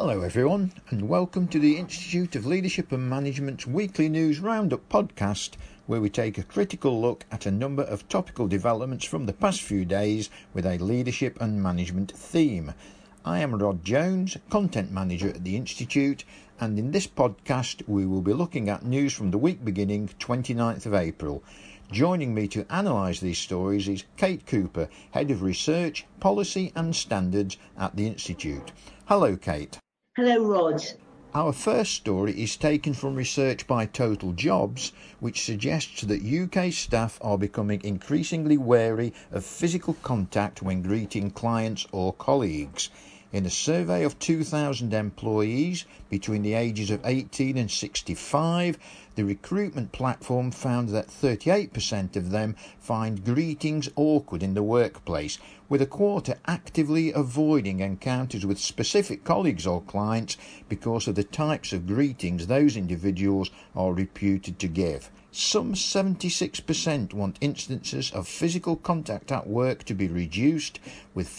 Hello everyone, and welcome to the Institute of Leadership and Management's weekly news roundup podcast, where we take a critical look at a number of topical developments from the past few days with a leadership and management theme. I am Rod Jones, Content Manager at the Institute, and in this podcast we will be looking at news from the week beginning 29th of April. Joining me to analyse these stories is Kate Cooper, Head of Research, Policy and Standards at the Institute. Hello, Kate. Hello, Rod. Our first story is taken from research by Total Jobs, which suggests that UK staff are becoming increasingly wary of physical contact when greeting clients or colleagues. In a survey of 2,000 employees between the ages of 18 and 65, the recruitment platform found that 38% of them find greetings awkward in the workplace, with a quarter actively avoiding encounters with specific colleagues or clients because of the types of greetings those individuals are reputed to give. Some 76% want instances of physical contact at work to be reduced, with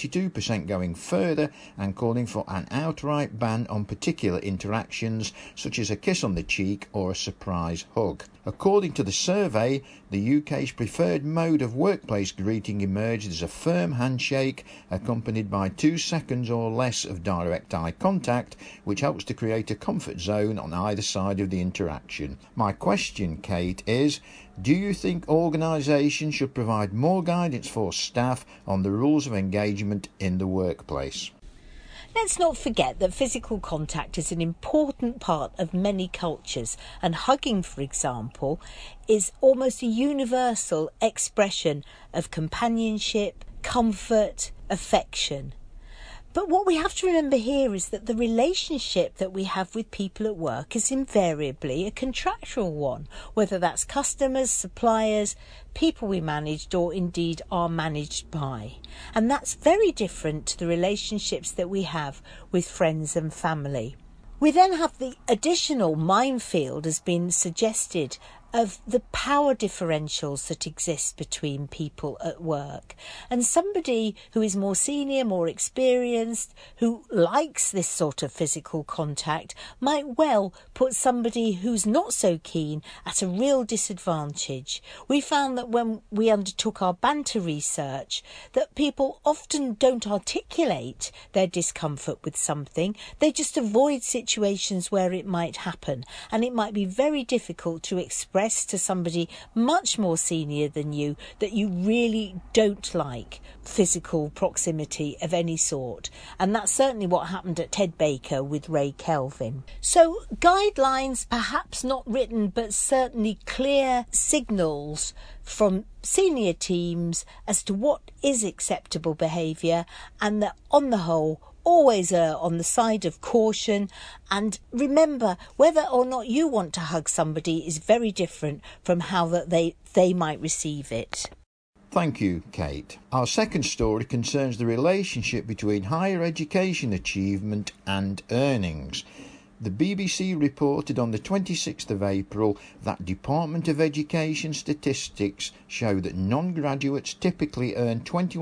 42% going further and calling for an outright ban on particular interactions, such as a kiss on the cheek or a surprise hug. According to the survey, the UK's preferred mode of workplace greeting emerged as a firm handshake accompanied by 2 seconds or less of direct eye contact, which helps to create a comfort zone on either side of the interaction. My question, Kate, is: do you think organisations should provide more guidance for staff on the rules of engagement in the workplace? Let's not forget that physical contact is an important part of many cultures, and hugging, for example, is almost a universal expression of companionship, comfort, affection. But what we have to remember here is that the relationship that we have with people at work is invariably a contractual one, whether that's customers, suppliers, people we managed, or indeed are managed by. And that's very different to the relationships that we have with friends and family. We then have the additional minefield, as been suggested, of the power differentials that exist between people at work. And somebody who is more senior, more experienced, who likes this sort of physical contact, might well put somebody who's not so keen at a real disadvantage. We found that when we undertook our banter research, that people often don't articulate their discomfort with something. They just avoid situations where it might happen. And it might be very difficult to express to somebody much more senior than you that you really don't like physical proximity of any sort. And that's certainly what happened at Ted Baker with Ray Kelvin. So guidelines, perhaps not written, but certainly clear signals from senior teams as to what is acceptable behaviour, and that on the whole always err on the side of caution. And remember, whether or not you want to hug somebody is very different from how that they might receive it. Thank you, Kate. Our second story concerns the relationship between higher education achievement and earnings. The BBC reported on the 26th of April that Department of Education statistics show that non-graduates typically earn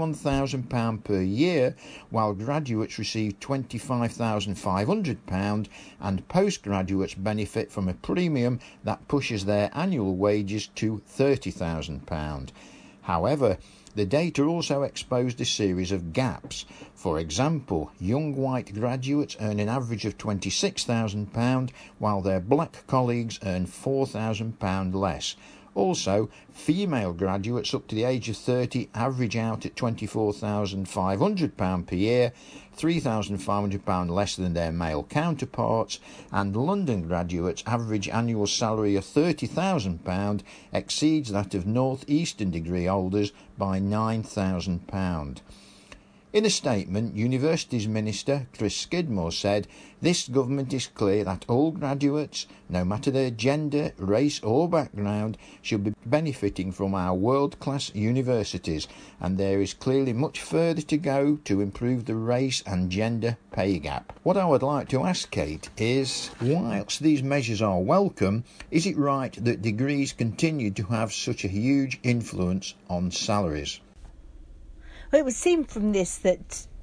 £21,000 per year, while graduates receive £25,500, and postgraduates benefit from a premium that pushes their annual wages to £30,000. However, the data also exposed a series of gaps. For example, young white graduates earn an average of £26,000, while their black colleagues earn £4,000 less. Also, female graduates up to the age of 30 average out at £24,500 per year, £3,500 less than their male counterparts, and London graduates' average annual salary of £30,000 exceeds that of North Eastern degree holders by £9,000. In a statement, Universities Minister Chris Skidmore said, "This government is clear that all graduates, no matter their gender, race or background, should be benefiting from our world-class universities, and there is clearly much further to go to improve the race and gender pay gap." What I would like to ask Kate is, whilst these measures are welcome, is it right that degrees continue to have such a huge influence on salaries? Well, it would seem from this that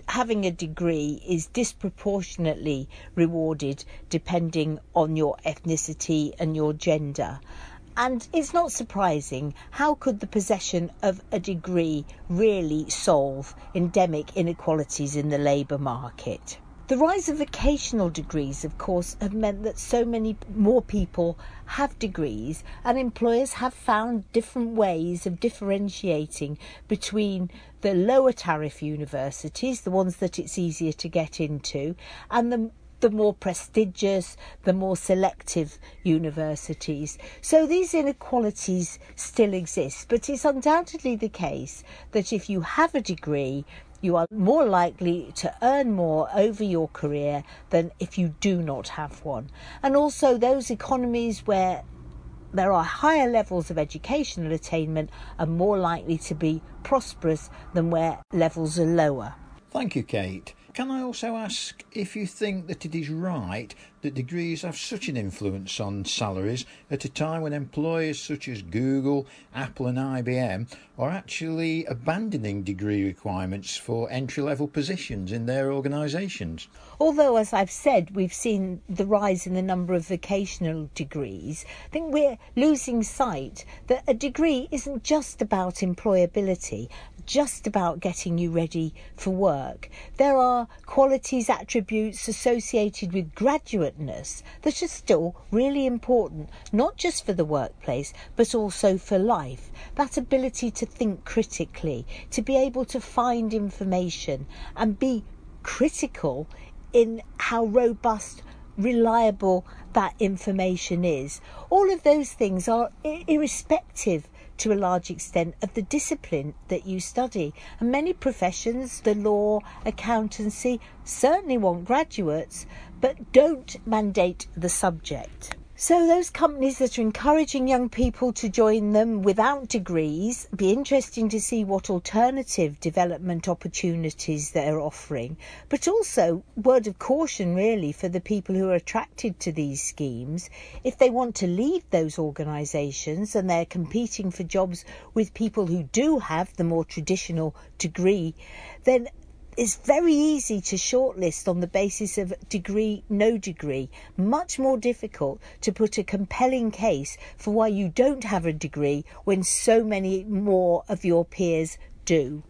having a degree is disproportionately rewarded depending on your ethnicity and your gender. And it's not surprising. How could the possession of a degree really solve endemic inequalities in the labour market? The rise of vocational degrees, of course, have meant that so many more people have degrees, and employers have found different ways of differentiating between the lower tariff universities, the ones that it's easier to get into, and the more prestigious, the more selective universities. So these inequalities still exist, but it's undoubtedly the case that if you have a degree, you are more likely to earn more over your career than if you do not have one. And also those economies where there are higher levels of educational attainment are more likely to be prosperous than where levels are lower. Thank you, Kate. Can I also ask if you think that it is right that degrees have such an influence on salaries at a time when employers such as Google, Apple and IBM are actually abandoning degree requirements for entry-level positions in their organisations? Although, as I've said, we've seen the rise in the number of vocational degrees, I think we're losing sight that a degree isn't just about employability, just about getting you ready for work. There are qualities, attributes associated with graduateness that are still really important, not just for the workplace, but also for life. That ability to think critically, to be able to find information and be critical in how robust, reliable that information is. All of those things are irrespective to a large extent of the discipline that you study. And many professions, the law, accountancy, certainly want graduates, but don't mandate the subject. So those companies that are encouraging young people to join them without degrees, be interesting to see what alternative development opportunities they're offering. But also, word of caution really for the people who are attracted to these schemes, if they want to leave those organisations and they're competing for jobs with people who do have the more traditional degree, then it's very easy to shortlist on the basis of degree, no degree. Much more difficult to put a compelling case for why you don't have a degree when so many more of your peers do.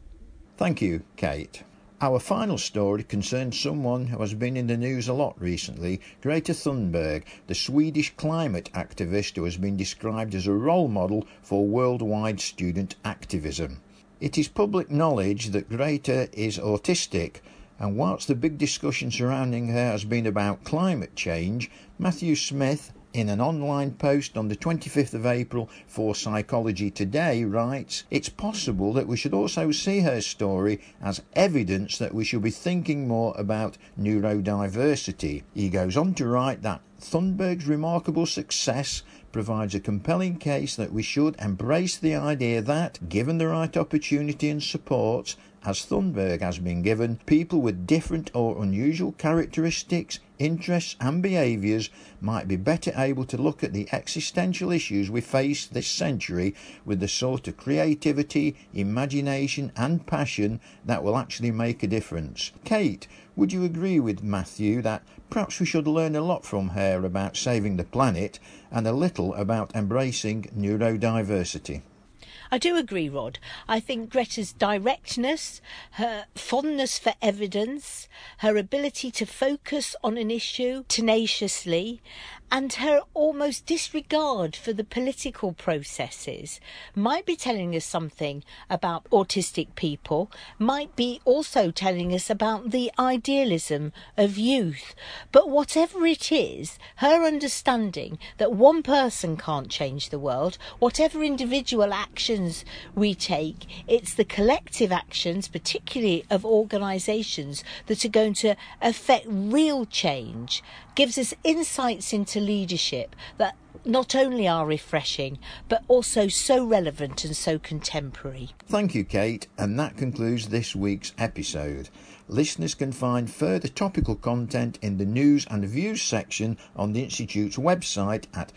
Thank you, Kate. Our final story concerns someone who has been in the news a lot recently, Greta Thunberg, the Swedish climate activist who has been described as a role model for worldwide student activism. It is public knowledge that Greta is autistic, and whilst the big discussion surrounding her has been about climate change, Matthew Smith, in an online post on the 25th of April for Psychology Today, writes, "It's possible that we should also see her story as evidence that we should be thinking more about neurodiversity." He goes on to write that Thunberg's remarkable success provides a compelling case that we should embrace the idea that, given the right opportunity and support, as Thunberg has been given, people with different or unusual characteristics, interests and behaviours might be better able to look at the existential issues we face this century with the sort of creativity, imagination and passion that will actually make a difference. Kate, would you agree with Matthew that perhaps we should learn a lot from her about saving the planet and a little about embracing neurodiversity? I do agree, Rod. I think Greta's directness, her fondness for evidence, her ability to focus on an issue tenaciously, and her almost disregard for the political processes might be telling us something about autistic people, might be also telling us about the idealism of youth. But whatever it is, her understanding that one person can't change the world, whatever individual actions we take, it's the collective actions, particularly of organisations, that are going to affect real change, gives us insights into leadership that not only are refreshing, but also so relevant and so contemporary. Thank you, Kate, and that concludes this week's episode. Listeners can find further topical content in the news and views section on the Institute's website at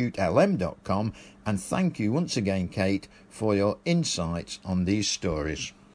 www.institutelm.com, and thank you once again, Kate, for your insights on these stories.